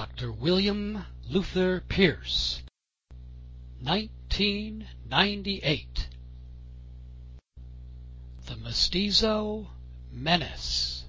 Dr. William Luther Pierce, 1998. The Mestizo Menace.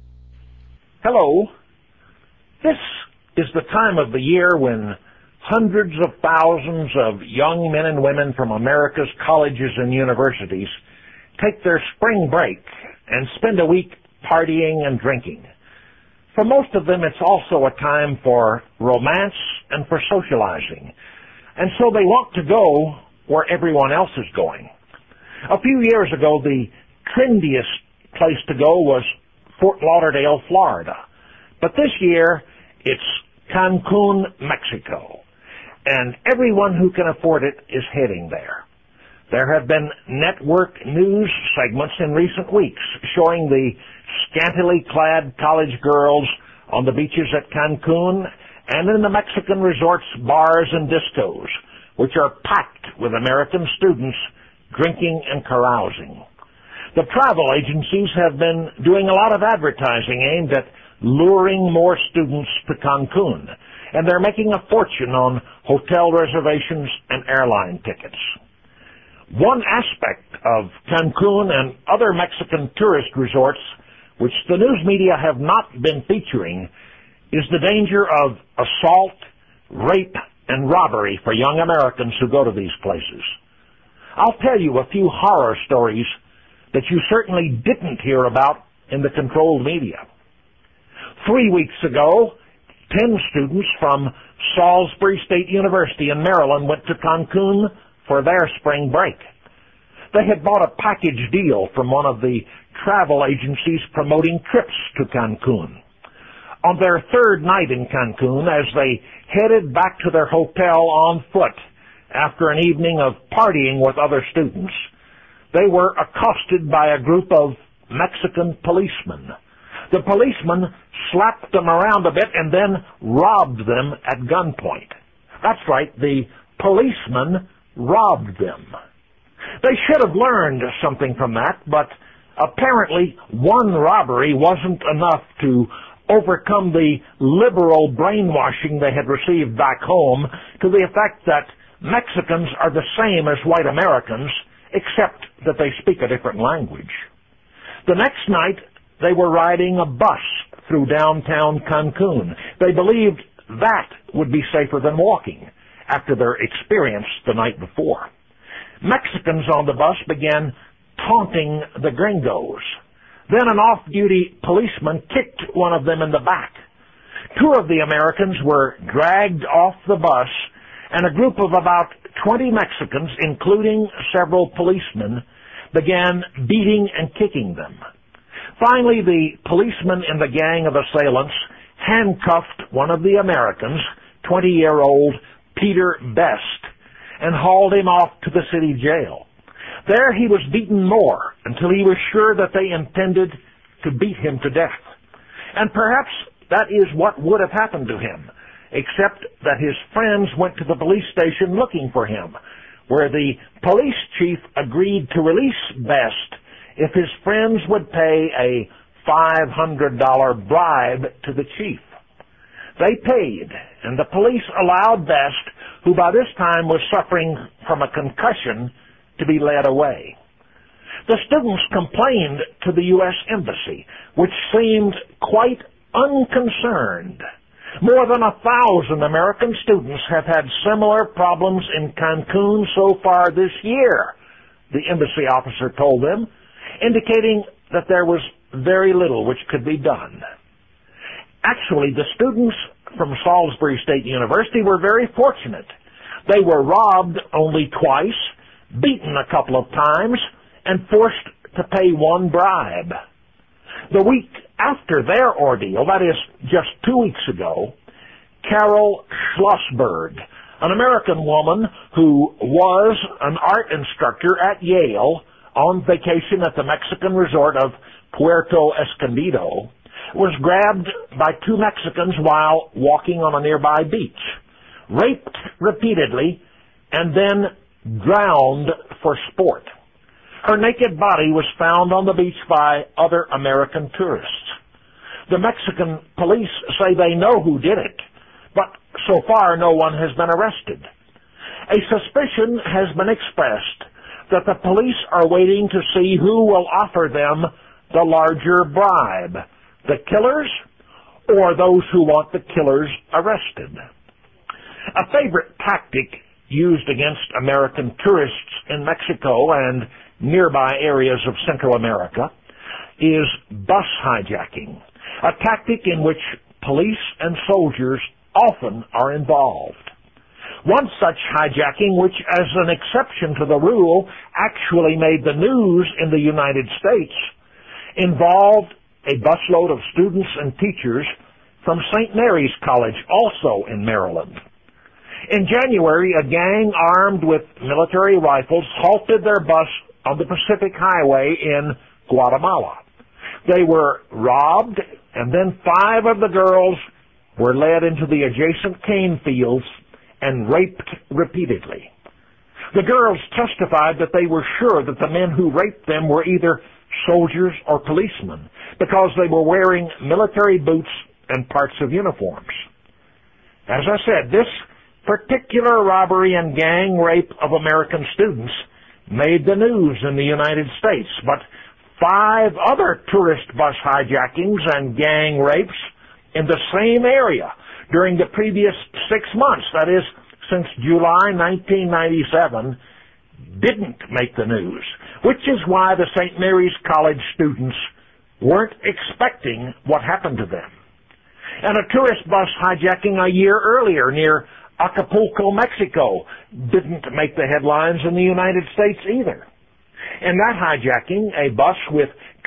Hello. This is the time of the year when hundreds of thousands of young men and women from America's colleges and universities take their spring break and spend a week partying and drinking. For most of them, it's also a time for romance and for socializing. And so they want to go where everyone else is going. A few years ago, the trendiest place to go was Fort Lauderdale, Florida. But this year, it's Cancun, Mexico. And everyone who can afford it is heading there. There have been network news segments in recent weeks showing the scantily clad college girls on the beaches at Cancun and in the Mexican resorts, bars, and discos, which are packed with American students drinking and carousing. The travel agencies have been doing a lot of advertising aimed at luring more students to Cancun, and they're making a fortune on hotel reservations and airline tickets. One aspect of Cancun and other Mexican tourist resorts which the news media have not been featuring is the danger of assault, rape, and robbery for young Americans who go to these places. I'll tell you a few horror stories that you certainly didn't hear about in the controlled media. 3 weeks ago, 10 students from Salisbury State University in Maryland went to Cancun for their spring break. They had bought a package deal from one of the travel agencies promoting trips to Cancun. On their third night in Cancun, as they headed back to their hotel on foot after an evening of partying with other students, they were accosted by a group of Mexican policemen. The policemen slapped them around a bit and then robbed them at gunpoint. That's right, the policemen robbed them. They should have learned something from that, but apparently one robbery wasn't enough to overcome the liberal brainwashing they had received back home to the effect that Mexicans are the same as white Americans, except that they speak a different language. The next night, they were riding a bus through downtown Cancun. They believed that would be safer than walking after their experience the night before. Mexicans on the bus began taunting the gringos. Then an off-duty policeman kicked one of them in the back. 2 of the Americans were dragged off the bus, and a group of about 20 Mexicans, including several policemen, began beating and kicking them. Finally, the policeman in the gang of assailants handcuffed one of the Americans, 20-year-old Peter Best, and hauled him off to the city jail. There he was beaten more until he was sure that they intended to beat him to death. And perhaps that is what would have happened to him, except that his friends went to the police station looking for him, where the police chief agreed to release Best if his friends would pay a $500 bribe to the chief. They paid, and the police allowed Best, who by this time was suffering from a concussion, to be led away. The students complained to the U.S. Embassy, which seemed quite unconcerned. More than 1,000 American students have had similar problems in Cancun so far this year, the embassy officer told them, indicating that there was very little which could be done. Actually, the students from Salisbury State University were very fortunate. They were robbed only twice, beaten a couple of times, and forced to pay one bribe. The week after their ordeal, that is, just 2 weeks ago, Carol Schlossberg, an American woman who was an art instructor at Yale on vacation at the Mexican resort of Puerto Escondido, was grabbed by 2 Mexicans while walking on a nearby beach, raped repeatedly, and then drowned for sport. Her naked body was found on the beach by other American tourists. The Mexican police say they know who did it, so far no one has been arrested. A suspicion has been expressed that the police are waiting to see who will offer them the larger bribe, the killers or those who want the killers arrested. A favorite tactic used against American tourists in Mexico and nearby areas of Central America is bus hijacking, a tactic in which police and soldiers often are involved. One such hijacking, which as an exception to the rule actually made the news in the United States, involved a busload of students and teachers from St. Mary's College, also in Maryland. In January, a gang armed with military rifles halted their bus on the Pacific Highway in Guatemala. They were robbed, and then 5 of the girls were led into the adjacent cane fields and raped repeatedly. The girls testified that they were sure that the men who raped them were either soldiers or policemen because they were wearing military boots and parts of uniforms. As I said, this particular robbery and gang rape of American students made the news in the United States, but 5 other tourist bus hijackings and gang rapes in the same area during the previous 6 months, that is, since July 1997, didn't make the news, which is why the St. Mary's College students weren't expecting what happened to them. And a tourist bus hijacking a year earlier near Acapulco, Mexico, didn't make the headlines in the United States either. In that hijacking, a bus with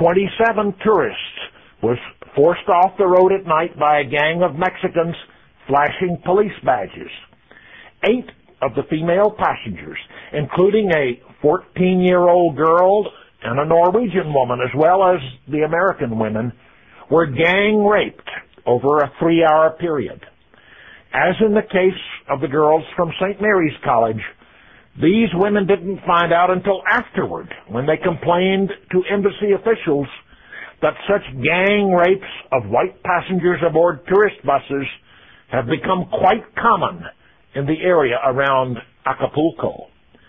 27 tourists was forced off the road at night by a gang of Mexicans flashing police badges. 8 of the female passengers, including a 14-year-old girl and a Norwegian woman, as well as the American women, were gang raped over a 3-hour period. As in the case of the girls from St. Mary's College, these women didn't find out until afterward when they complained to embassy officials that such gang rapes of white passengers aboard tourist buses have become quite common in the area around Acapulco.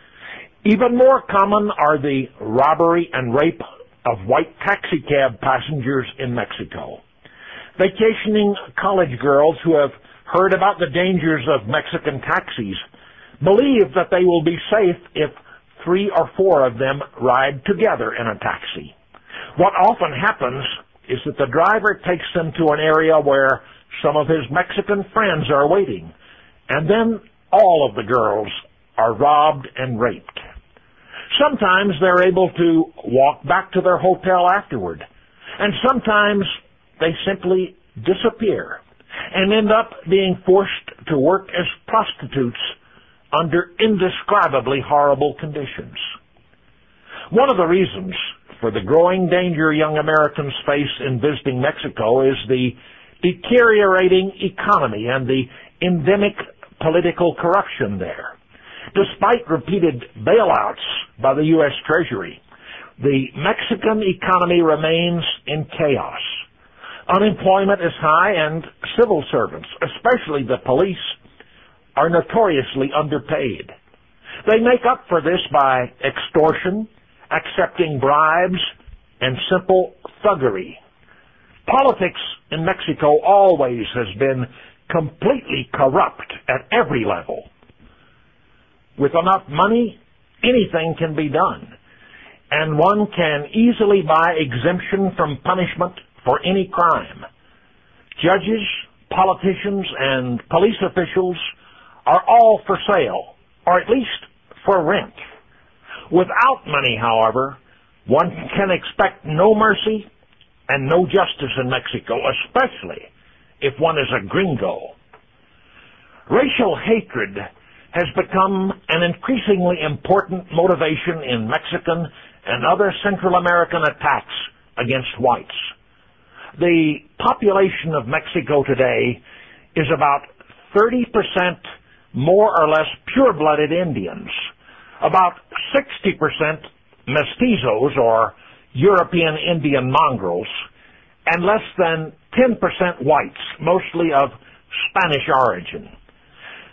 Even more common are the robbery and rape of white taxicab passengers in Mexico. Vacationing college girls who have heard about the dangers of Mexican taxis believe that they will be safe if 3 or 4 of them ride together in a taxi. What often happens is that the driver takes them to an area where some of his Mexican friends are waiting, and then all of the girls are robbed and raped. Sometimes they're able to walk back to their hotel afterward, and sometimes they simply disappear and end up being forced to work as prostitutes under indescribably horrible conditions. One of the reasons for the growing danger young Americans face in visiting Mexico is the deteriorating economy and the endemic political corruption there. Despite repeated bailouts by the U.S. Treasury, the Mexican economy remains in chaos. Unemployment is high, and civil servants, especially the police, are notoriously underpaid. They make up for this by extortion, accepting bribes, and simple thuggery. Politics in Mexico always has been completely corrupt at every level. With enough money, anything can be done, and one can easily buy exemption from punishment for any crime. Judges, politicians, and police officials are all for sale, or at least for rent. Without money, however, one can expect no mercy and no justice in Mexico, especially if one is a gringo. Racial hatred has become an increasingly important motivation in Mexican and other Central American attacks against whites. The population of Mexico today is about 30% more or less pure-blooded Indians, about 60% mestizos or European Indian mongrels, and less than 10% whites, mostly of Spanish origin.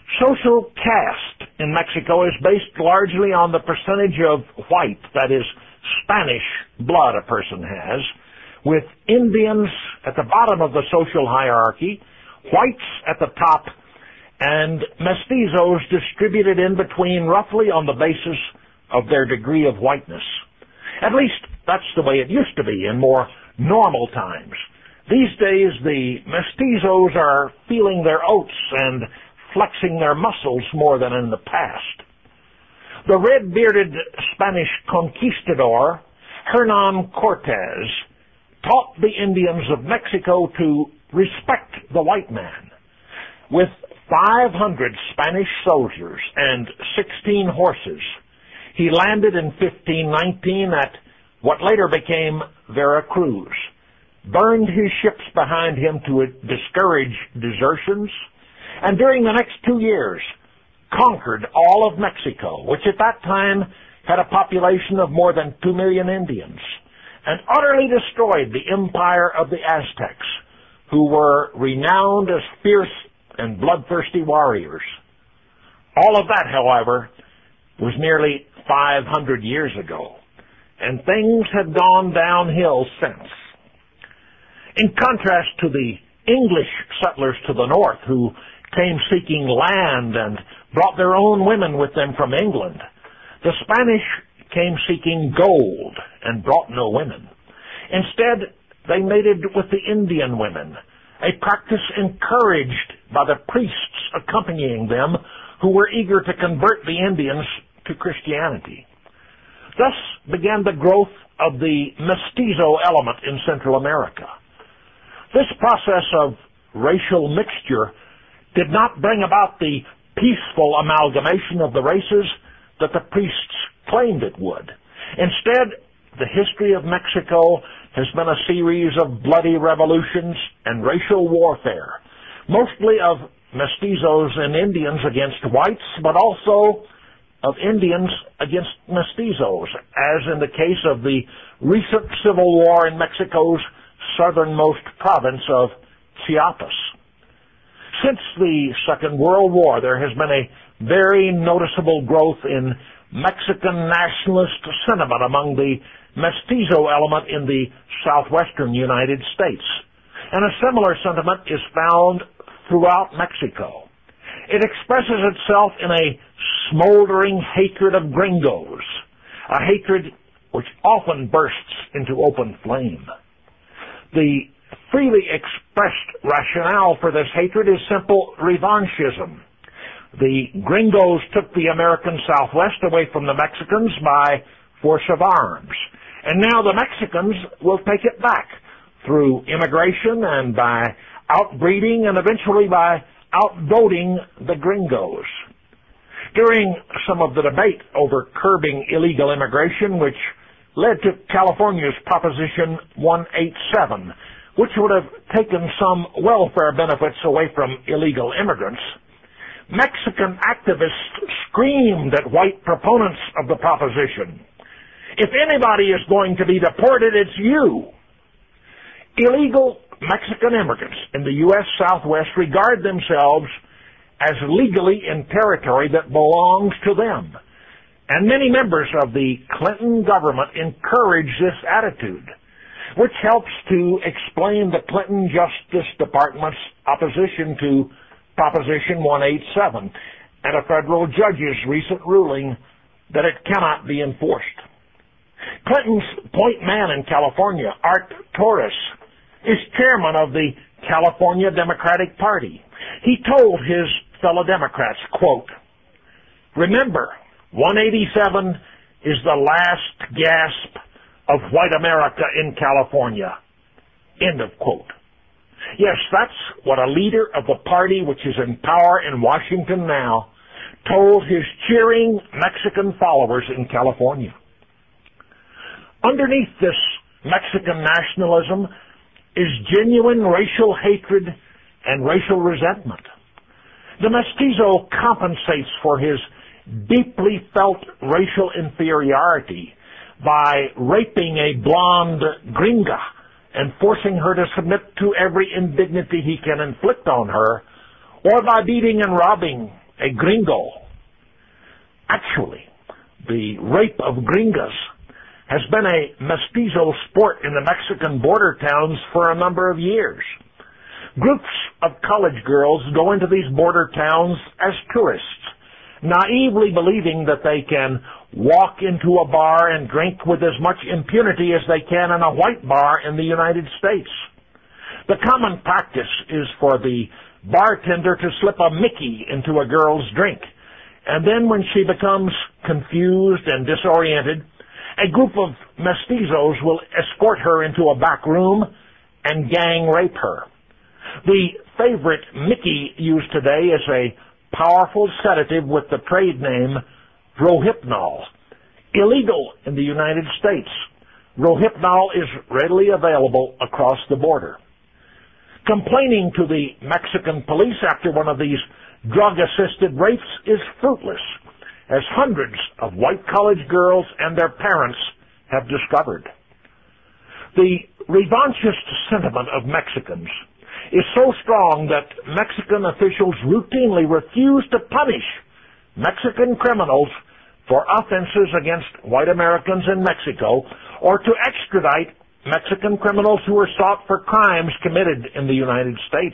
Social caste in Mexico is based largely on the percentage of white, that is, Spanish blood a person has, with Indians at the bottom of the social hierarchy, whites at the top, and mestizos distributed in between roughly on the basis of their degree of whiteness. At least that's the way it used to be in more normal times. These days the mestizos are feeling their oats and flexing their muscles more than in the past. The red-bearded Spanish conquistador, Hernan Cortez, taught the Indians of Mexico to respect the white man. With 500 Spanish soldiers and 16 horses, he landed in 1519 at what later became Veracruz, burned his ships behind him to discourage desertions, and during the next 2 years conquered all of Mexico, which at that time had a population of more than 2 million Indians, and utterly destroyed the empire of the Aztecs, who were renowned as fierce and bloodthirsty warriors. All of that, however, was nearly 500 years ago, and things had gone downhill since. In contrast to the English settlers to the north, who came seeking land and brought their own women with them from England, the Spanish came seeking gold and brought no women. Instead, they mated with the Indian women, a practice encouraged by the priests accompanying them, who were eager to convert the Indians to Christianity. Thus began the growth of the mestizo element in Central America. This process of racial mixture did not bring about the peaceful amalgamation of the races that the priests claimed it would. Instead, the history of Mexico has been a series of bloody revolutions and racial warfare, mostly of mestizos and Indians against whites, but also of Indians against mestizos, as in the case of the recent civil war in Mexico's southernmost province of Chiapas. Since the Second World War, there has been a very noticeable growth in Mexican nationalist sentiment among the mestizo element in the southwestern United States. And a similar sentiment is found throughout Mexico. It expresses itself in a smoldering hatred of gringos, a hatred which often bursts into open flame. The freely expressed rationale for this hatred is simple revanchism. The gringos took the American Southwest away from the Mexicans by force of arms, and now the Mexicans will take it back through immigration and by outbreeding and eventually by outvoting the gringos. During some of the debate over curbing illegal immigration, which led to California's Proposition 187, which would have taken some welfare benefits away from illegal immigrants, Mexican activists screamed at white proponents of the proposition, "If anybody is going to be deported, it's you." Illegal Mexican immigrants in the U.S. Southwest regard themselves as legally in territory that belongs to them, and many members of the Clinton government encourage this attitude, which helps to explain the Clinton Justice Department's opposition to Proposition 187 and a federal judge's recent ruling that it cannot be enforced. Clinton's point man in California, Art Torres, is chairman of the California Democratic Party. He told his fellow Democrats, quote, "Remember, 187 is the last gasp of white America in California." End of quote. Yes, that's what a leader of the party which is in power in Washington now told his cheering Mexican followers in California. Underneath this Mexican nationalism is genuine racial hatred and racial resentment. The mestizo compensates for his deeply felt racial inferiority by raping a blonde gringa and forcing her to submit to every indignity he can inflict on her, or by beating and robbing a gringo. Actually, the rape of gringas has been a mestizo sport in the Mexican border towns for a number of years. Groups of college girls go into these border towns as tourists, naively believing that they can walk into a bar and drink with as much impunity as they can in a white bar in the United States. The common practice is for the bartender to slip a Mickey into a girl's drink, and then when she becomes confused and disoriented, a group of mestizos will escort her into a back room and gang rape her. The favorite Mickey used today is a powerful sedative with the trade name Rohypnol. Illegal in the United States, Rohypnol is readily available across the border. Complaining to the Mexican police after one of these drug-assisted rapes is fruitless, as hundreds of white college girls and their parents have discovered. The revanchist sentiment of Mexicans is so strong that Mexican officials routinely refuse to punish Mexican criminals for offenses against white Americans in Mexico, or to extradite Mexican criminals who are sought for crimes committed in the United States.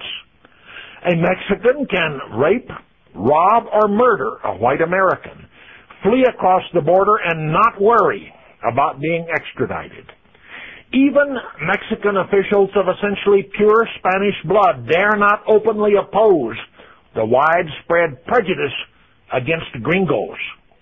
A Mexican can rape, rob, or murder a white American, flee across the border, and not worry about being extradited. Even Mexican officials of essentially pure Spanish blood dare not openly oppose the widespread prejudice against gringos.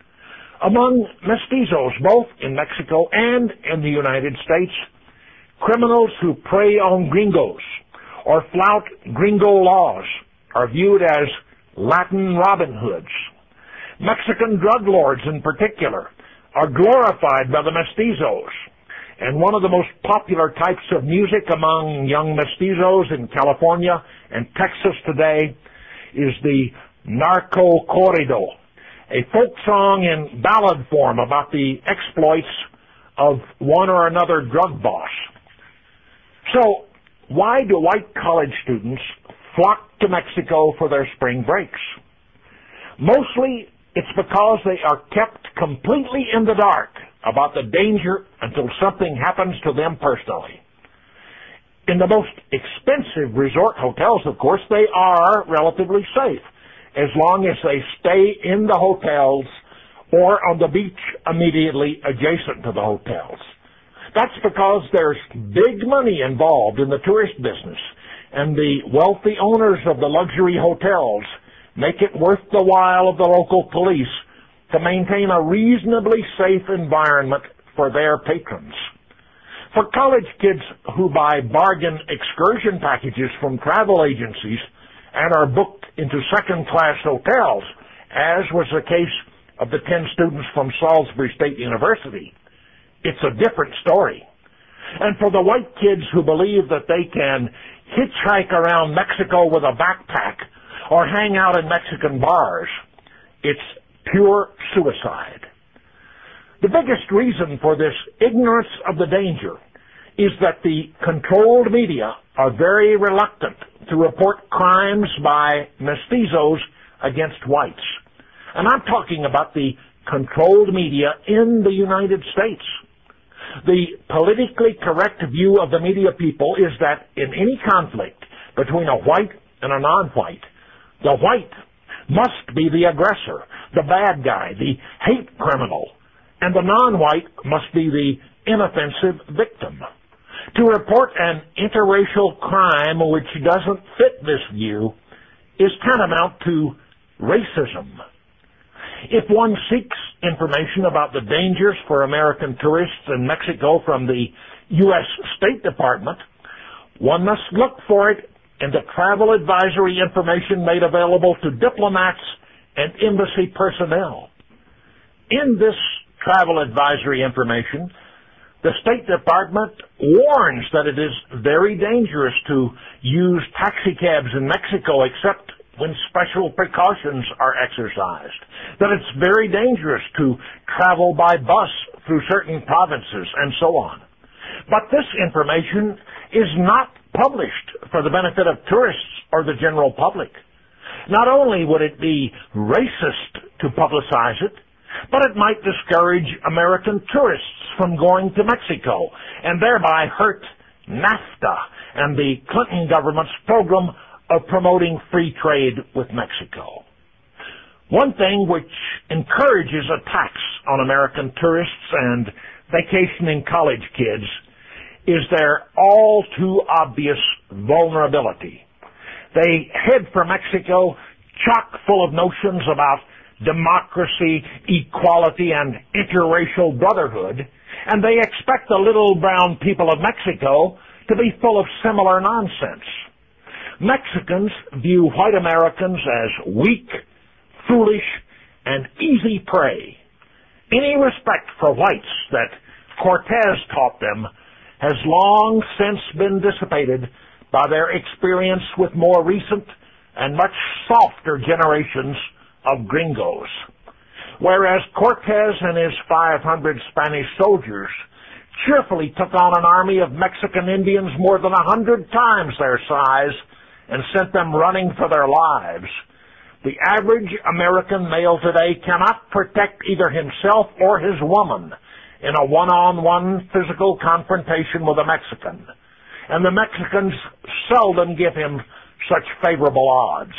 Among mestizos, both in Mexico and in the United States, criminals who prey on gringos or flout gringo laws are viewed as Latin Robin Hoods. Mexican drug lords in particular are glorified by the mestizos, and one of the most popular types of music among young mestizos in California and Texas today is the narco corrido, a folk song in ballad form about the exploits of one or another drug boss. So, why do white college students flock to Mexico for their spring breaks? Mostly, it's because they are kept completely in the dark about the danger until something happens to them personally. In the most expensive resort hotels, of course, they are relatively safe, as long as they stay in the hotels or on the beach immediately adjacent to the hotels. That's because there's big money involved in the tourist business, and the wealthy owners of the luxury hotels make it worth the while of the local police to maintain a reasonably safe environment for their patrons. For college kids who buy bargain excursion packages from travel agencies and are booked into second-class hotels, as was the case of the 10 students from Salisbury State University, it's a different story. And for the white kids who believe that they can hitchhike around Mexico with a backpack or hang out in Mexican bars, it's pure suicide. The biggest reason for this ignorance of the danger is that the controlled media are very reluctant to report crimes by mestizos against whites. And I'm talking about the controlled media in the United States. The politically correct view of the media people is that in any conflict between a white and a non-white, the white must be the aggressor, the bad guy, the hate criminal, and the non-white must be the inoffensive victim. To report an interracial crime which doesn't fit this view is tantamount to racism. If one seeks information about the dangers for American tourists in Mexico from the U.S. State Department, one must look for it in the travel advisory information made available to diplomats and embassy personnel. In this travel advisory information, the State Department warns that it is very dangerous to use taxicabs in Mexico except when special precautions are exercised, that it's very dangerous to travel by bus through certain provinces, and so on. But this information is not published for the benefit of tourists or the general public. Not only would it be racist to publicize it, but it might discourage American tourists from going to Mexico and thereby hurt NAFTA and the Clinton government's program of promoting free trade with Mexico. One thing which encourages attacks on American tourists and vacationing college kids is their all too obvious vulnerability. They head for Mexico chock full of notions about democracy, equality, and interracial brotherhood, and they expect the little brown people of Mexico to be full of similar nonsense. Mexicans view white Americans as weak, foolish, and easy prey. Any respect for whites that Cortez taught them has long since been dissipated by their experience with more recent and much softer generations of gringos. Whereas Cortez and his 500 Spanish soldiers cheerfully took on an army of Mexican Indians more than 100 times their size and sent them running for their lives, the average American male today cannot protect either himself or his woman in a one-on-one physical confrontation with a Mexican, and the Mexicans seldom give him such favorable odds.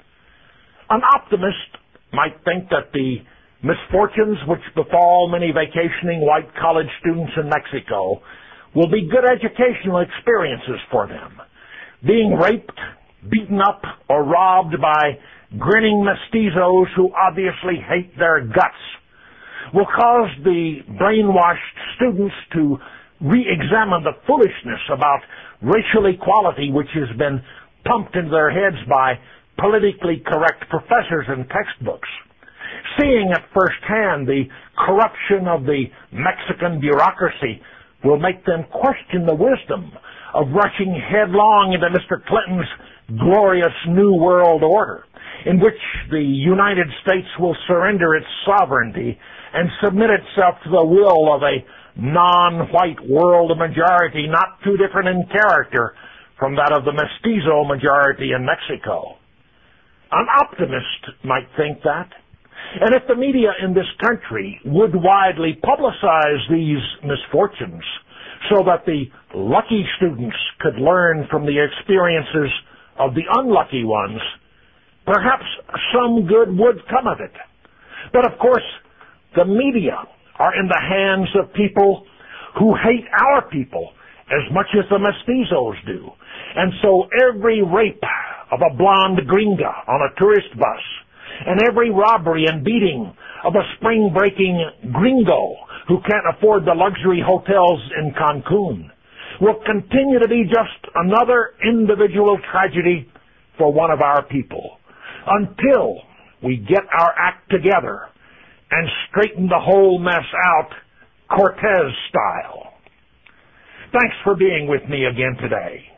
An optimist might think that the misfortunes which befall many vacationing white college students in Mexico will be good educational experiences for them. Being raped, beaten up, or robbed by grinning mestizos who obviously hate their guts will cause the brainwashed students to re-examine the foolishness about racial equality which has been pumped into their heads by politically correct professors in textbooks. Seeing at first hand the corruption of the Mexican bureaucracy will make them question the wisdom of rushing headlong into Mr. Clinton's glorious New World Order, in which the United States will surrender its sovereignty and submit itself to the will of a non-white world majority not too different in character from that of the mestizo majority in Mexico. An optimist might think that. And if the media in this country would widely publicize these misfortunes so that the lucky students could learn from the experiences of the unlucky ones, perhaps some good would come of it. But of course, the media are in the hands of people who hate our people as much as the mestizos do. And so every rape of a blonde gringa on a tourist bus and every robbery and beating of a spring-breaking gringo who can't afford the luxury hotels in Cancun will continue to be just another individual tragedy for one of our people until we get our act together and straighten the whole mess out Cortez style. Thanks for being with me again today.